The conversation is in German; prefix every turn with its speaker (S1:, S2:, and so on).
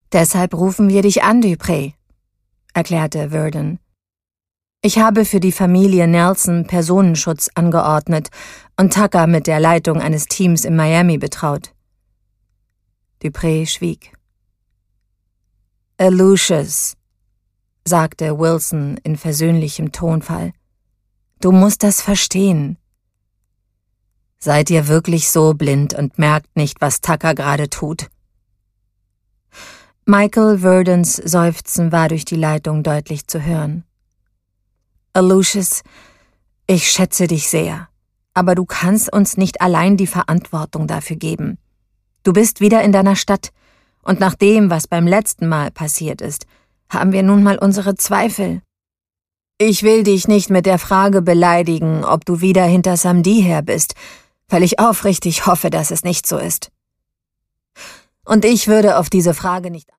S1: »Deshalb rufen wir dich an, Dupree«, erklärte Verdon. »Ich habe für die Familie Nelson Personenschutz angeordnet und Tucker mit der Leitung eines Teams in Miami betraut.« Dupree schwieg. »Aloysius«, sagte Wilson in versöhnlichem Tonfall, »du musst das verstehen. Seid ihr wirklich so blind und merkt nicht, was Tucker gerade tut?« Michael Verdons Seufzen war durch die Leitung deutlich zu hören. »Aloysius, ich schätze dich sehr, aber du kannst uns nicht allein die Verantwortung dafür geben. Du bist wieder in deiner Stadt, und nach dem, was beim letzten Mal passiert ist, haben wir nun mal unsere Zweifel. Ich will dich nicht mit der Frage beleidigen, ob du wieder hinter Samdi her bist, weil ich aufrichtig hoffe, dass es nicht so ist. Und ich würde auf diese Frage nicht